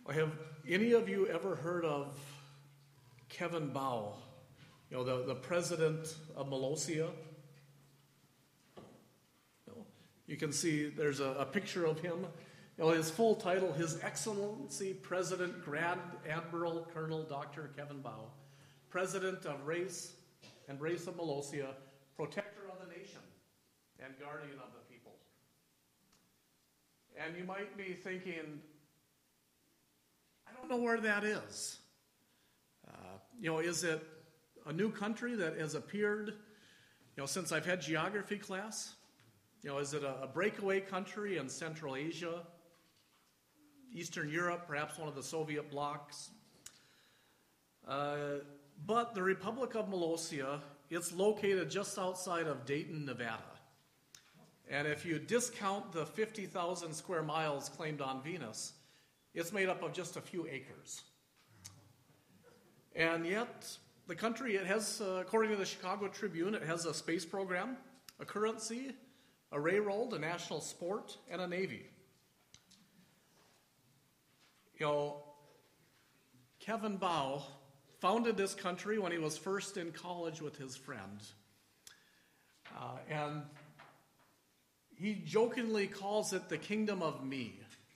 Have any of you ever heard of Kevin Bau? The president of Molossia? You can see there's a picture of him. His full title, His Excellency President Grand Admiral Colonel Dr. Kevin Bau, President of Race and Race of Molossia, Protector of the Nation, and Guardian of the People. And you might be thinking, I don't know where that is. Is it a new country that has appeared, since I've had geography class? Is it a breakaway country in Central Asia, Eastern Europe, perhaps one of the Soviet blocs? But the Republic of Molossia, it's located just outside of Dayton, Nevada. And if you discount the 50,000 square miles claimed on Venus, it's made up of just a few acres. And yet, the country, it has, according to the Chicago Tribune, it has a space program, a currency, a railroad, a national sport, and a navy. Kevin Bau founded this country when he was first in college with his friend. And he jokingly calls it the kingdom of me.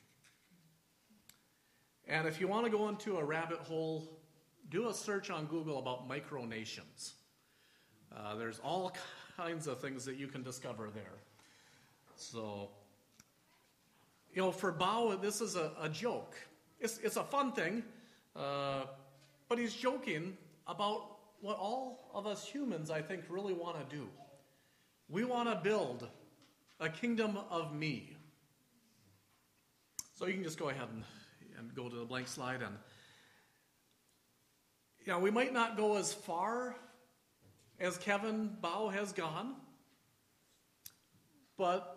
And if you want to go into a rabbit hole, do a search on Google about micronations. There's all kinds of things that you can discover there. So, for Bau, this is a joke. It's a fun thing, but he's joking about what all of us humans, I think, really want to do. We want to build a kingdom of me. So you can just go ahead and go to the blank slide. And we might not go as far as Kevin Bau has gone, but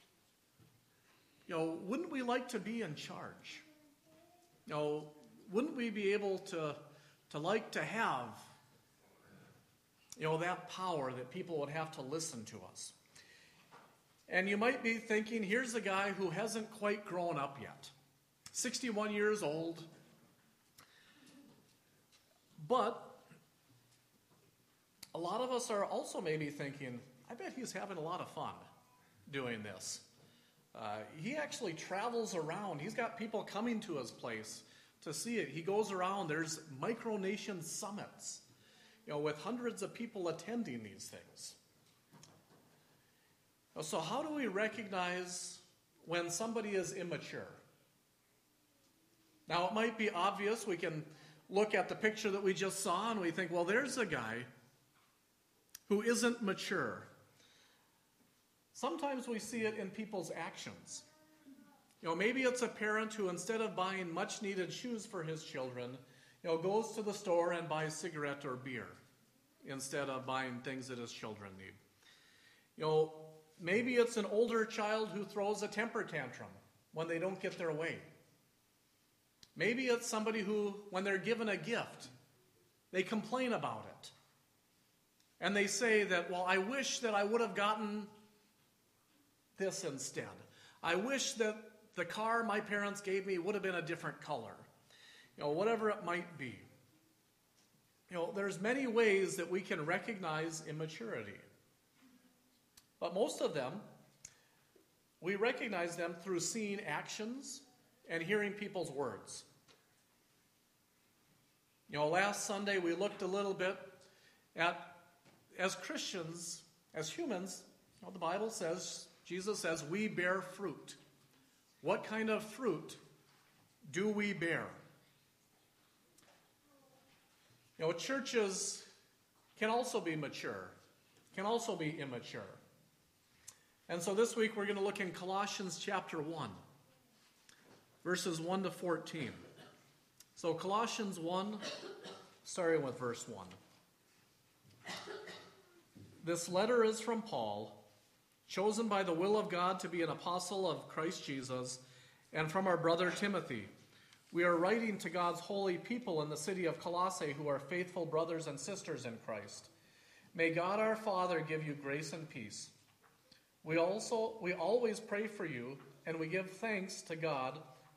wouldn't we like to be in charge? Wouldn't we be able to like to have that power that people would have to listen to us? And you might be thinking, here's a guy who hasn't quite grown up yet, 61 years old. But a lot of us are also maybe thinking, I bet he's having a lot of fun doing this. He actually travels around. He's got people coming to his place to see it. He goes around. There's micronation summits, with hundreds of people attending these things. So how do we recognize when somebody is immature? Now, it might be obvious. We can look at the picture that we just saw and we think, well, there's a guy who isn't mature. Sometimes we see it in people's actions. Maybe it's a parent who, instead of buying much-needed shoes for his children, goes to the store and buys cigarette or beer instead of buying things that his children need. Maybe it's an older child who throws a temper tantrum when they don't get their way. Maybe it's somebody who, when they're given a gift, they complain about it. And they say that, well, I wish that I would have gotten this instead. I wish that the car my parents gave me would have been a different color. Whatever it might be. There's many ways that we can recognize immaturity. But most of them, we recognize them through seeing actions and hearing people's words. Last Sunday we looked a little bit at, as Christians, as humans, the Bible says, Jesus says, we bear fruit. What kind of fruit do we bear? Churches can also be mature, can also be immature. And so this week we're going to look in Colossians chapter 1, verses 1 to 14. So Colossians 1, starting with verse 1. This letter is from Paul, chosen by the will of God to be an apostle of Christ Jesus, and from our brother Timothy. We are writing to God's holy people in the city of Colossae who are faithful brothers and sisters in Christ. May God our Father give you grace and peace. We always pray for you, and we give thanks to God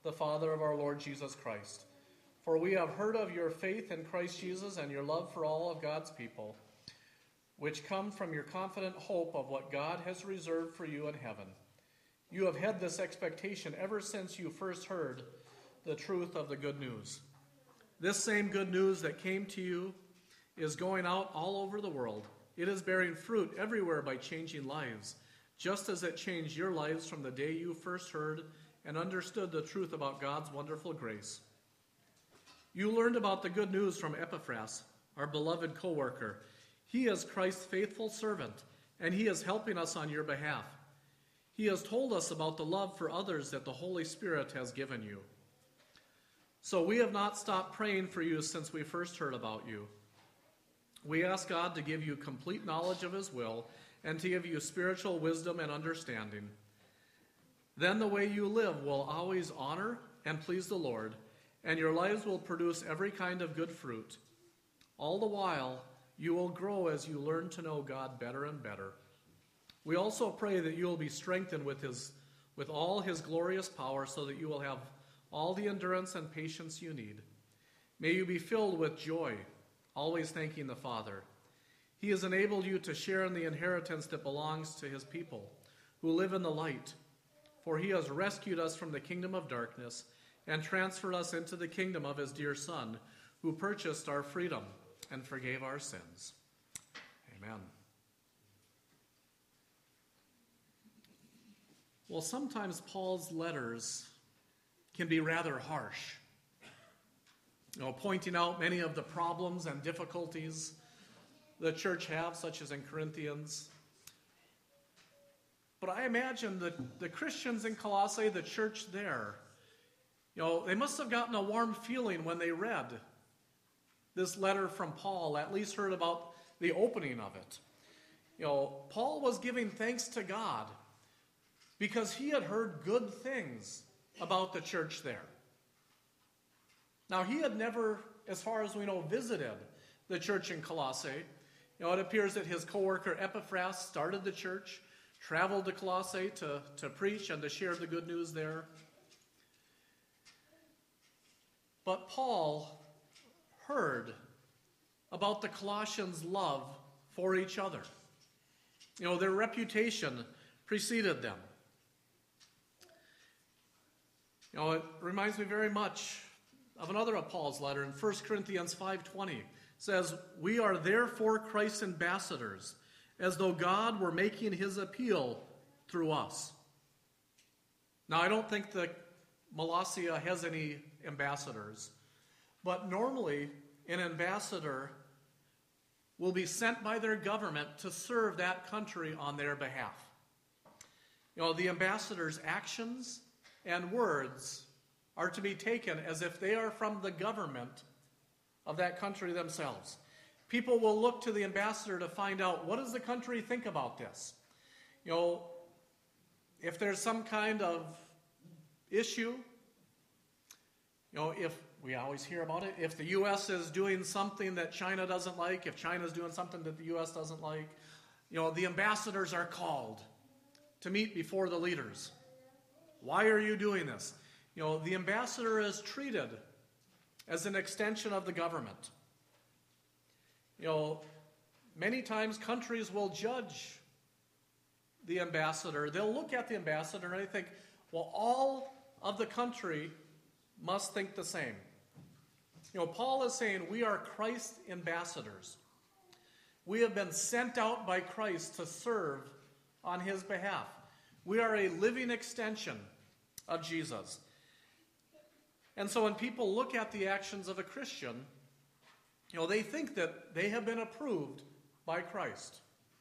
the Father of our Lord Jesus Christ. For we have heard of your faith in Christ Jesus and your love for all of God's people, which come from your confident hope of what God has reserved for you in heaven. You have had this expectation ever since you first heard the truth of the good news. This same good news that came to you is going out all over the world. It is bearing fruit everywhere by changing lives, just as it changed your lives from the day you first heard and understood the truth about God's wonderful grace. You learned about the good news from Epaphras, our beloved co-worker. He is Christ's faithful servant, and he is helping us on your behalf. He has told us about the love for others that the Holy Spirit has given you. So we have not stopped praying for you since we first heard about you. We ask God to give you complete knowledge of his will and to give you spiritual wisdom and understanding. Then the way you live will always honor and please the Lord, and your lives will produce every kind of good fruit. All the while, you will grow as you learn to know God better and better. We also pray that you will be strengthened with all his glorious power so that you will have all the endurance and patience you need. May you be filled with joy, always thanking the Father. He has enabled you to share in the inheritance that belongs to his people who live in the light. For he has rescued us from the kingdom of darkness and transferred us into the kingdom of his dear Son, who purchased our freedom and forgave our sins. Amen. Well, sometimes Paul's letters can be rather harsh, pointing out many of the problems and difficulties the church have, such as in Corinthians. But I imagine that the Christians in Colossae, the church there, they must have gotten a warm feeling when they read this letter from Paul, at least heard about the opening of it. Paul was giving thanks to God because he had heard good things about the church there. Now, he had never, as far as we know, visited the church in Colossae. It appears that his co-worker Epaphras started the church, traveled to Colossae to preach and to share the good news there. But Paul heard about the Colossians' love for each other. Their reputation preceded them. It reminds me very much of another of Paul's letter in 1 Corinthians 5:20. It says, "We are therefore Christ's ambassadors, as though God were making his appeal through us." Now, I don't think that Molossia has any ambassadors, but normally an ambassador will be sent by their government to serve that country on their behalf. The ambassador's actions and words are to be taken as if they are from the government of that country themselves. People will look to the ambassador to find out, what does the country think about this? If there's some kind of issue, if we always hear about it, if the U.S. is doing something that China doesn't like, if China's doing something that the U.S. doesn't like, the ambassadors are called to meet before the leaders. Why are you doing this? The ambassador is treated as an extension of the government. Many times countries will judge the ambassador. They'll look at the ambassador and they think, well, all of the country must think the same. Paul is saying we are Christ's ambassadors. We have been sent out by Christ to serve on his behalf. We are a living extension of Jesus. And so when people look at the actions of a Christian, they think that they have been approved by Christ.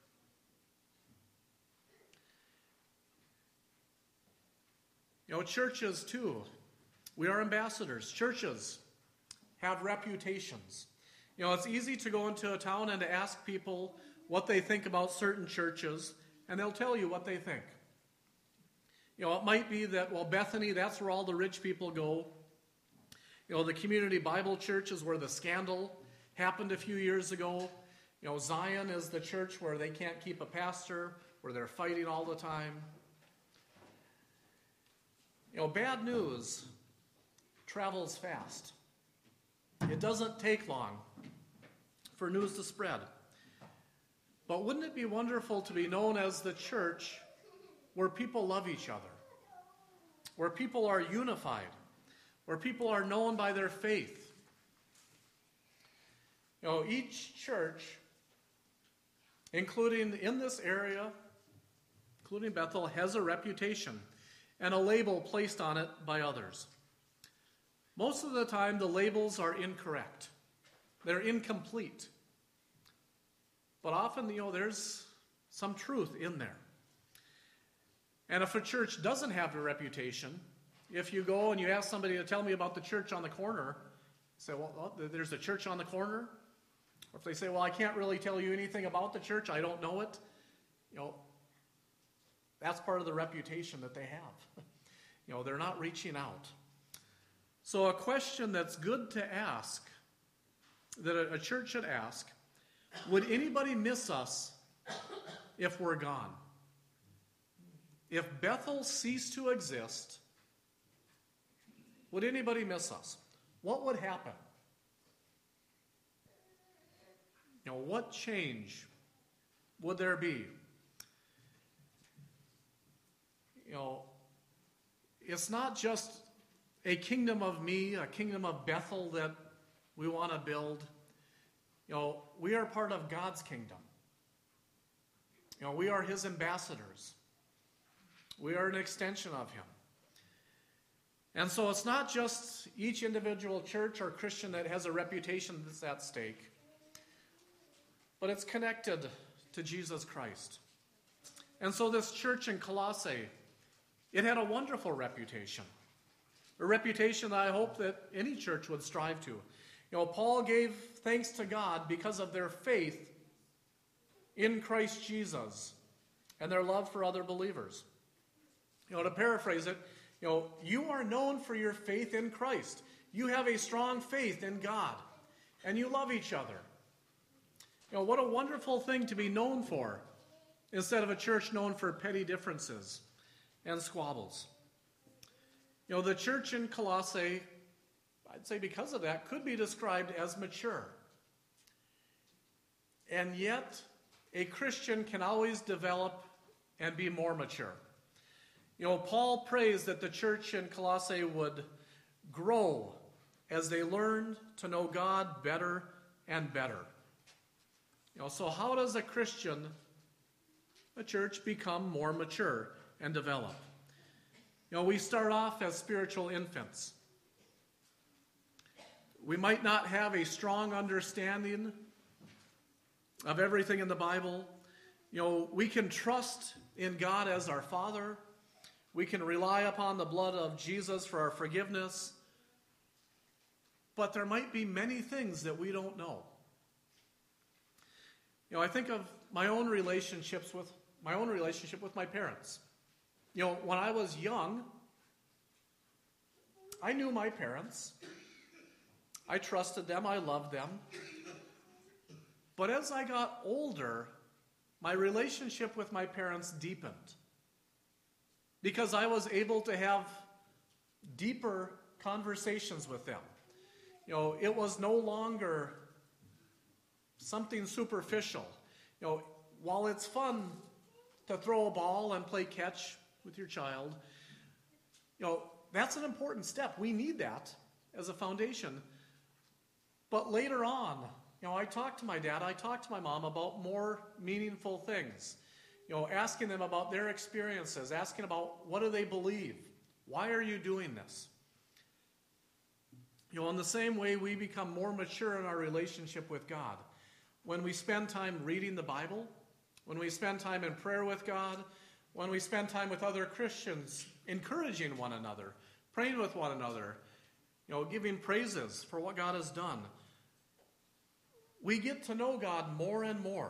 Churches too, we are ambassadors. Churches have reputations. It's easy to go into a town and to ask people what they think about certain churches, and they'll tell you what they think. It might be that, Bethany, that's where all the rich people go. The Community Bible Church is where the scandal happened a few years ago. Zion is the church where they can't keep a pastor, where they're fighting all the time. Bad news travels fast. It doesn't take long for news to spread. But wouldn't it be wonderful to be known as the church where people love each other, where people are unified, where people are known by their faith? Each church, including in this area, including Bethel, has a reputation and a label placed on it by others. Most of the time, the labels are incorrect. They're incomplete. But often, there's some truth in there. And if a church doesn't have a reputation, if you go and you ask somebody to tell me about the church on the corner, say, well, there's a church on the corner. Or if they say, well, I can't really tell you anything about the church, I don't know it, that's part of the reputation that they have. They're not reaching out. So a question that's good to ask, that a church should ask, would anybody miss us if we're gone? If Bethel ceased to exist, would anybody miss us? What would happen? What change would there be? It's not just a kingdom of me, a kingdom of Bethel that we want to build. We are part of God's kingdom. We are his ambassadors. We are an extension of him. And so it's not just each individual church or Christian that has a reputation that's at stake, but it's connected to Jesus Christ. And so this church in Colossae, it had a wonderful reputation. A reputation that I hope that any church would strive to. Paul gave thanks to God because of their faith in Christ Jesus and their love for other believers. To paraphrase it, you are known for your faith in Christ. You have a strong faith in God, and you love each other. What a wonderful thing to be known for, instead of a church known for petty differences and squabbles. The church in Colossae, I'd say because of that, could be described as mature. And yet, a Christian can always develop and be more mature. Paul prays that the church in Colossae would grow as they learned to know God better and better. So how does a Christian, a church, become more mature and develop? We start off as spiritual infants. We might not have a strong understanding of everything in the Bible. We can trust in God as our Father. We can rely upon the blood of Jesus for our forgiveness. But there might be many things that we don't know. I think of my own relationship with my parents. When I was young, I knew my parents. I trusted them. I loved them. But as I got older, my relationship with my parents deepened because I was able to have deeper conversations with them. It was no longer something superficial. While it's fun to throw a ball and play catch with your child, that's an important step. We need that as a foundation. But later on, I talked to my dad, I talked to my mom about more meaningful things. Asking them about their experiences, asking about what do they believe? Why are you doing this? In the same way, we become more mature in our relationship with God. When we spend time reading the Bible, when we spend time in prayer with God, when we spend time with other Christians, encouraging one another, praying with one another, giving praises for what God has done, we get to know God more and more.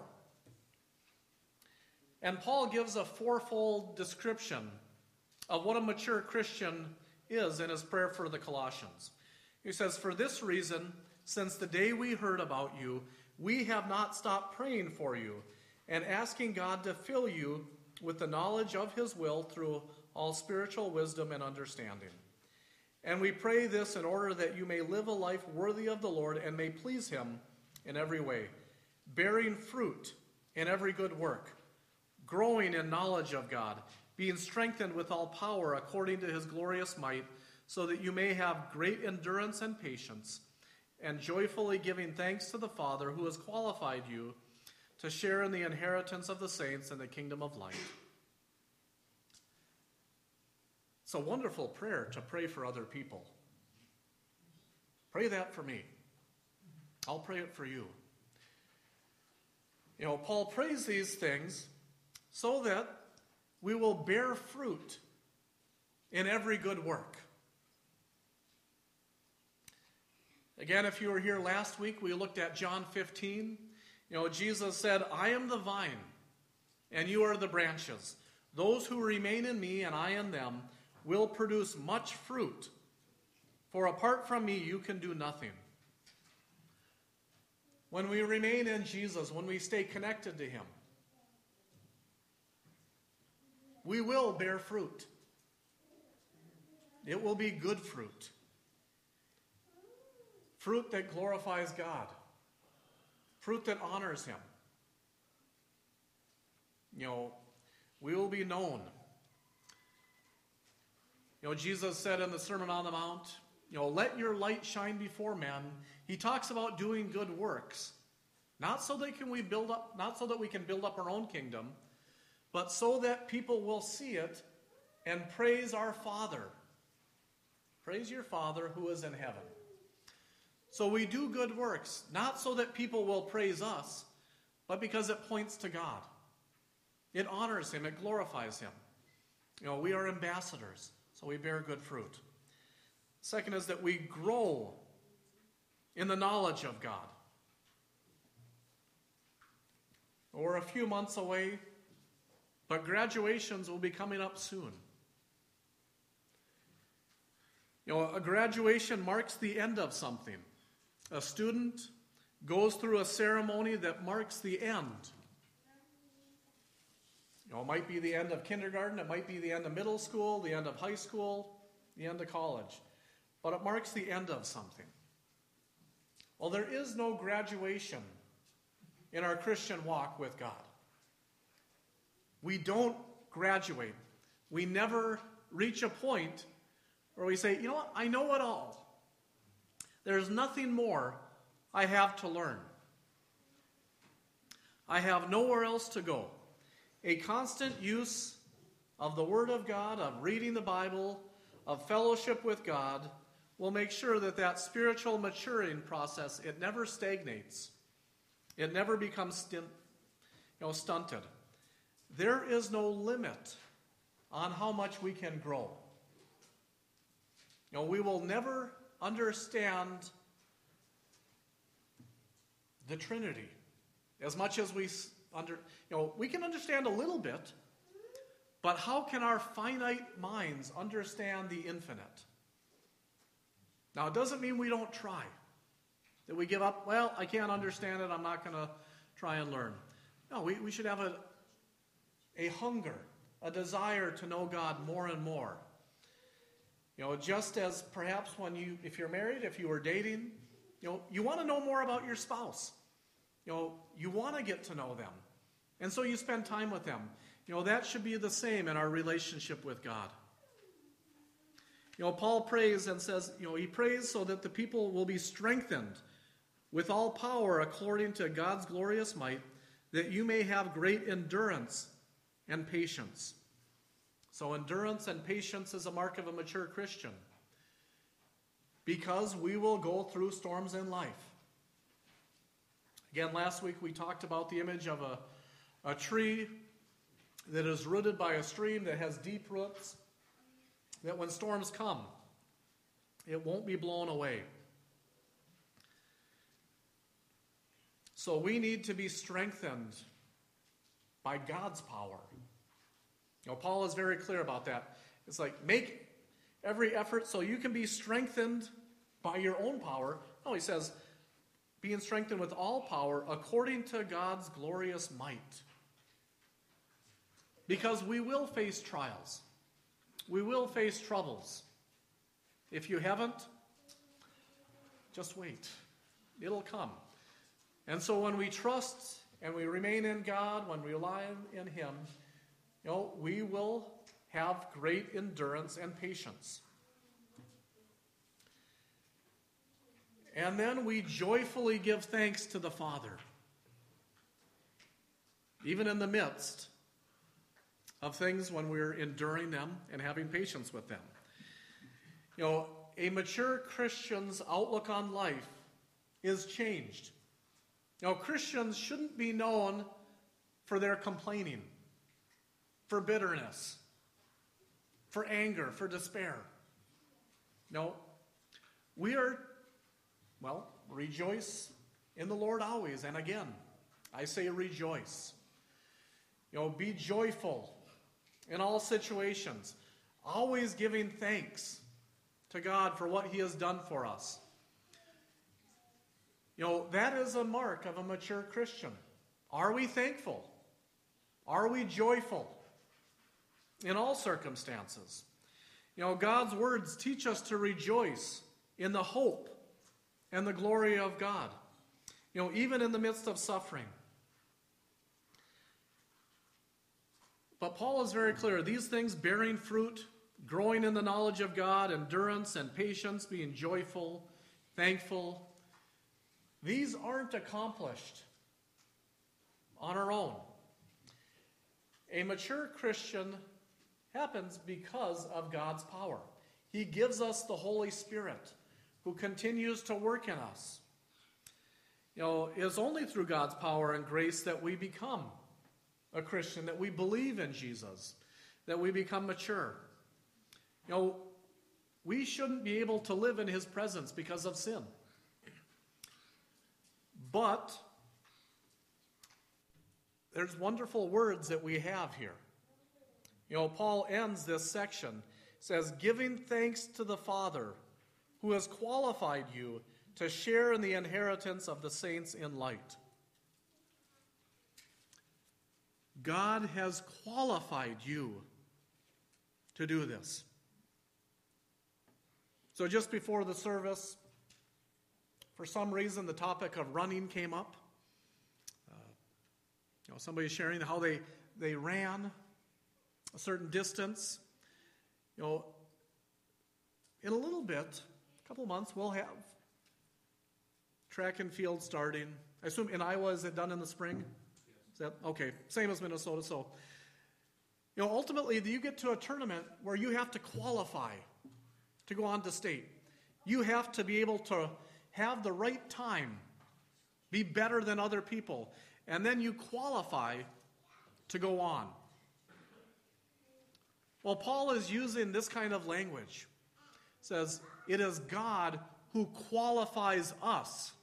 And Paul gives a fourfold description of what a mature Christian is in his prayer for the Colossians. He says, "For this reason, since the day we heard about you, we have not stopped praying for you and asking God to fill you with the knowledge of his will through all spiritual wisdom and understanding, And we pray this in order that you may live a life worthy of the Lord and may please him in every way, bearing fruit in every good work, growing in knowledge of God, being strengthened with all power according to his glorious might, so that you may have great endurance and patience, and joyfully giving thanks to the Father who has qualified you to share in the inheritance of the saints in the kingdom of light. It's a wonderful prayer to pray for other people. Pray that for me. I'll pray it for you. You know, Paul prays these things so that we will bear fruit in every good work. Again, if you were here last week, we looked at John 15. You know, Jesus said, I am the vine, and you are the branches. Those who remain in me and I in them will produce much fruit. For apart from me, you can do nothing. When we remain in Jesus, when we stay connected to him, we will bear fruit. It will be good fruit. Fruit that glorifies God. Fruit that honors him. You know, we will be known. You know, Jesus said in the Sermon on the Mount, you know, let your light shine before men. He talks about doing good works, not so that we can build up our own kingdom, but so that people will see it and praise our Father. Praise your Father who is in heaven. So we do good works, not so that people will praise us, but because it points to God. It honors him, it glorifies him. You know, we are ambassadors, so we bear good fruit. Second is that we grow in the knowledge of God. We're a few months away, but graduations will be coming up soon. You know, a graduation marks the end of something. A student goes through a ceremony that marks the end. You know, it might be the end of kindergarten, it might be the end of middle school, the end of high school, the end of college. But it marks the end of something. Well, there is no graduation in our Christian walk with God. We don't graduate. We never reach a point where we say, you know what, I know it all. There's nothing more I have to learn. I have nowhere else to go. A constant use of the Word of God, of reading the Bible, of fellowship with God, will make sure that spiritual maturing process, it never stagnates. It never becomes stunted. There is no limit on how much we can grow. You know, we will never understand the Trinity as much as we can understand a little bit, but how can our finite minds understand the infinite? Now, it doesn't mean we don't try, that we give up, well, I can't understand it, I'm not going to try and learn. No, we should have a hunger, a desire to know God more and more. You know, just as perhaps if you're married, if you were dating, you know, you want to know more about your spouse. You know, you want to get to know them. And so you spend time with them. You know, that should be the same in our relationship with God. You know, Paul prays and says, you know, he prays so that the people will be strengthened with all power according to God's glorious might, that you may have great endurance and patience. So endurance and patience is a mark of a mature Christian, because we will go through storms in life. Again, last week we talked about the image of a tree that is rooted by a stream that has deep roots, that when storms come, it won't be blown away. So we need to be strengthened by God's power. You know, Paul is very clear about that. It's like, make every effort so you can be strengthened by your own power. No, he says, being strengthened with all power according to God's glorious might. Because we will face trials. We will face troubles. If you haven't, just wait. It'll come. And so when we trust and we remain in God, when we rely in Him, we will have great endurance and patience. And then we joyfully give thanks to the Father, even in the midst of things when we're enduring them and having patience with them. A mature Christian's outlook on life is changed. Christians shouldn't be known for their complaining, for bitterness, for anger, for despair. No, we are, rejoice in the Lord always. And again, I say rejoice. Be joyful in all situations, always giving thanks to God for what He has done for us. That is a mark of a mature Christian. Are we thankful? Are we joyful in all circumstances? God's words teach us to rejoice in the hope and the glory of God, even in the midst of suffering. But Paul is very clear. These things, bearing fruit, growing in the knowledge of God, endurance and patience, being joyful, thankful, these aren't accomplished on our own. A mature Christian happens because of God's power. He gives us the Holy Spirit, who continues to work in us. It is only through God's power and grace that we become a Christian, that we believe in Jesus, that we become mature. We shouldn't be able to live in His presence because of sin. But there's wonderful words that we have here. Paul ends this section, says, giving thanks to the Father who has qualified you to share in the inheritance of the saints in light. God has qualified you to do this. So just before the service, for some reason, the topic of running came up. Somebody sharing how they ran a certain distance. In a little bit, a couple months, we'll have track and field starting. I assume in Iowa, is it done in the spring? Is that okay? Same as Minnesota. So, ultimately, you get to a tournament where you have to qualify to go on to state. You have to be able to have the right time, be better than other people, and then you qualify to go on. Well, Paul is using this kind of language. It says, it is God who qualifies us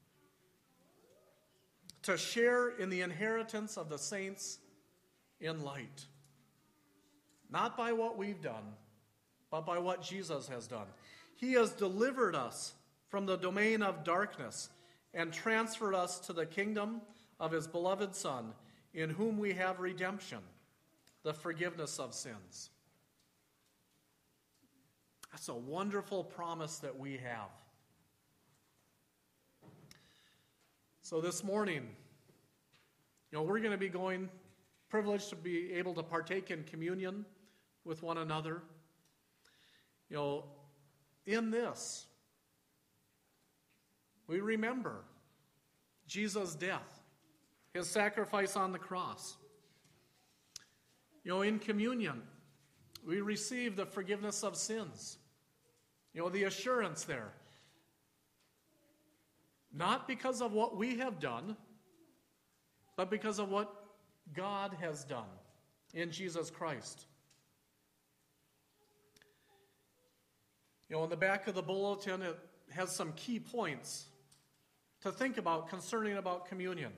to share in the inheritance of the saints in light. Not by what we've done, but by what Jesus has done. He has delivered us from the domain of darkness and transferred us to the kingdom of His beloved Son, in whom we have redemption, the forgiveness of sins. That's a wonderful promise that we have. So this morning, we're going to be privileged to be able to partake in communion with one another. In this, we remember Jesus' death, His sacrifice on the cross. In communion, we receive the forgiveness of sins. The assurance there. Not because of what we have done, but because of what God has done in Jesus Christ. In the back of the bulletin, it has some key points to think about concerning about communion.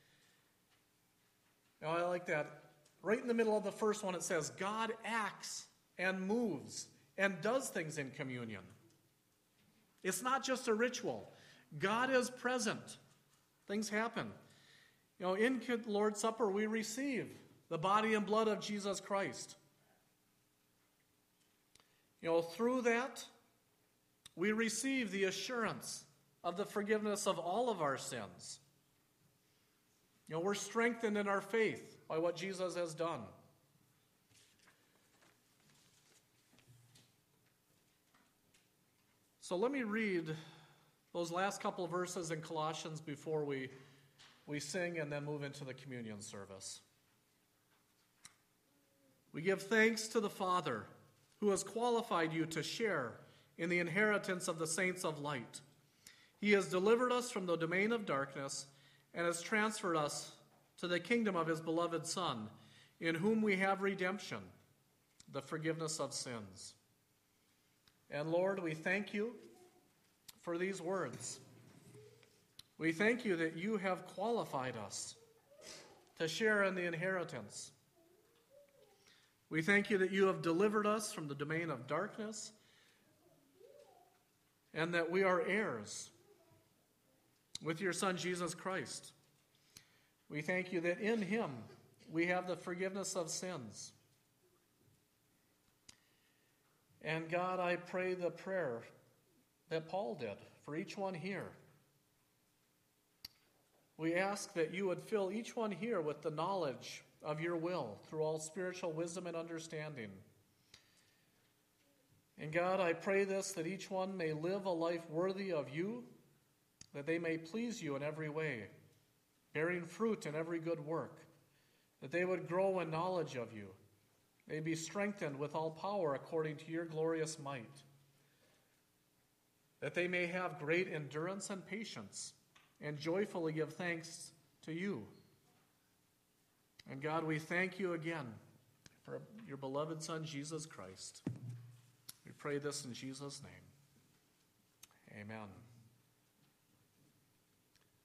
I like that. Right in the middle of the first one, it says, God acts and moves and does things in communion. It's not just a ritual. God is present. Things happen. In the Lord's Supper, we receive the body and blood of Jesus Christ. Through that, we receive the assurance of the forgiveness of all of our sins. We're strengthened in our faith by what Jesus has done. So let me read those last couple of verses in Colossians before we sing and then move into the communion service. We give thanks to the Father who has qualified you to share in the inheritance of the saints of light. He has delivered us from the domain of darkness and has transferred us to the kingdom of his beloved Son, in whom we have redemption, the forgiveness of sins. And Lord, we thank you for these words. We thank you that you have qualified us to share in the inheritance. We thank you that you have delivered us from the domain of darkness and that we are heirs with your Son, Jesus Christ. We thank you that in him we have the forgiveness of sins. And God, I pray the prayer that Paul did for each one here. We ask that you would fill each one here with the knowledge of your will through all spiritual wisdom and understanding. And God, I pray this, that each one may live a life worthy of you, that they may please you in every way, bearing fruit in every good work, that they would grow in knowledge of you, may be strengthened with all power according to your glorious might, that they may have great endurance and patience, and joyfully give thanks to you. And God, we thank you again for your beloved Son, Jesus Christ. We pray this in Jesus' name. Amen.